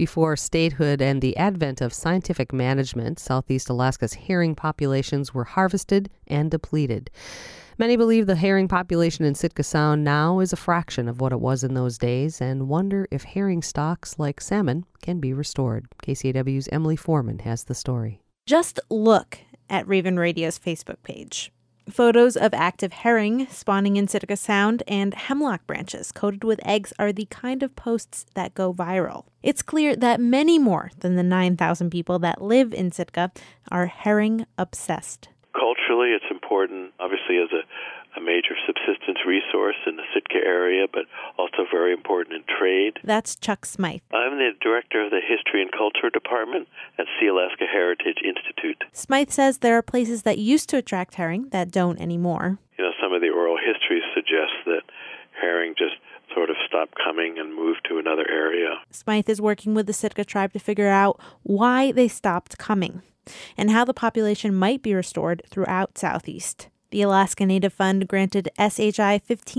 Before statehood and the advent of scientific management, Southeast Alaska's herring populations were harvested and depleted. Many believe the herring population in Sitka Sound now is a fraction of what it was in those days and wonder if herring stocks like salmon can be restored. KCAW's Emily Foreman has the story. Just look at Raven Radio's Facebook page. Photos of active herring spawning in Sitka Sound and hemlock branches coated with eggs are the kind of posts that go viral. It's clear that many more than the 9,000 people that live in Sitka are herring obsessed. Culturally, it's important, obviously, as a major subsistence resource in the Sitka area, but also very important in trade. That's Chuck Smythe. I'm the director of the History and Culture Department at Sealaska Heritage Institute. Smythe says there are places that used to attract herring that don't anymore. You know, some of the oral histories suggest that herring just sort of stopped coming and moved to another area. Smythe is working with the Sitka tribe to figure out why they stopped coming and how the population might be restored throughout Southeast. The Alaska Native Fund granted SHI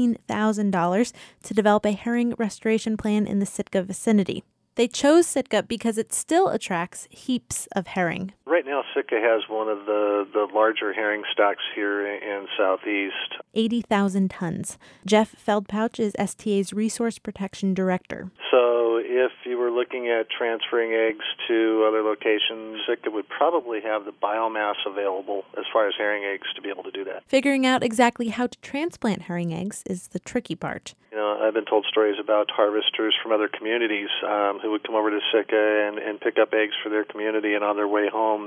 $15,000 to develop a herring restoration plan in the Sitka vicinity. They chose Sitka because it still attracts heaps of herring. Right now, Sitka has one of the larger herring stocks here in Southeast. 80,000 tons. Jeff Feldpouch is STA's Resource Protection Director. So if you were looking at transferring eggs to other locations, Sitka would probably have the biomass available as far as herring eggs to be able to do that. Figuring out exactly how to transplant herring eggs is the tricky part. You know, I've been told stories about harvesters from other communities who would come over to Sitka and pick up eggs for their community, and on their way home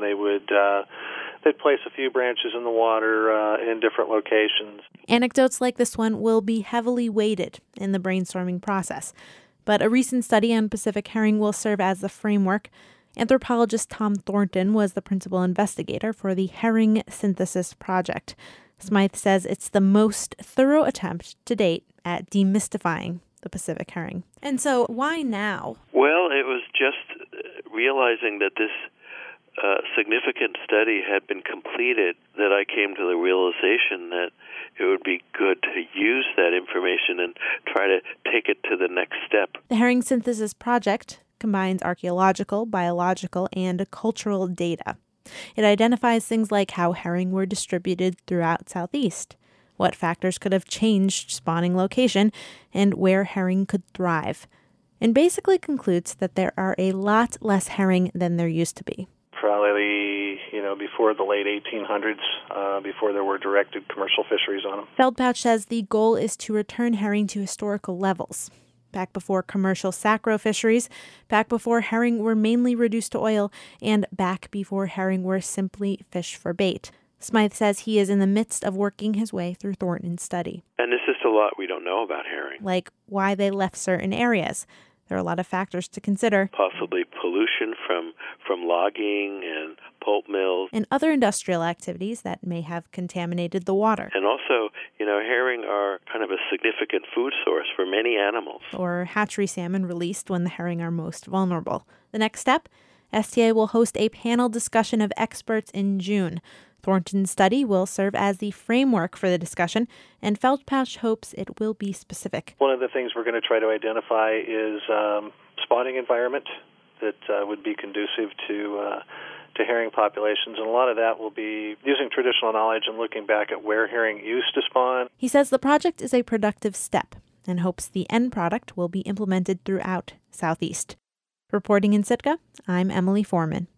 they'd place a few branches in the water in different locations. Anecdotes like this one will be heavily weighted in the brainstorming process, but a recent study on Pacific herring will serve as the framework. Anthropologist Tom Thornton was the principal investigator for the Herring Synthesis Project. Smythe says it's the most thorough attempt to date at demystifying the Pacific herring. And so why now? Well, it was just realizing that this significant study had been completed that I came to the realization that it would be good to use that information and try to take it to the next step. The Herring Synthesis Project combines archaeological, biological, and cultural data. It identifies things like how herring were distributed throughout Southeast, what factors could have changed spawning location, and where herring could thrive, and basically concludes that there are a lot less herring than there used to be. Probably, before the late 1800s, before there were directed commercial fisheries on them. Feldpouch says the goal is to return herring to historical levels. Back before commercial sacro fisheries, back before herring were mainly reduced to oil, and back before herring were simply fish for bait. Smythe says he is in the midst of working his way through Thornton's study. And there's just a lot we don't know about herring. Like why they left certain areas. There are a lot of factors to consider. Possibly pollution from logging and pulp mills. And other industrial activities that may have contaminated the water. And also, herring are kind of a significant food source for many animals. Or hatchery salmon released when the herring are most vulnerable. The next step? STA will host a panel discussion of experts in June. Thornton's study will serve as the framework for the discussion, and Feldpouch hopes it will be specific. One of the things we're going to try to identify is spawning environment that would be conducive to herring populations, and a lot of that will be using traditional knowledge and looking back at where herring used to spawn. He says the project is a productive step and hopes the end product will be implemented throughout Southeast. Reporting in Sitka, I'm Emily Foreman.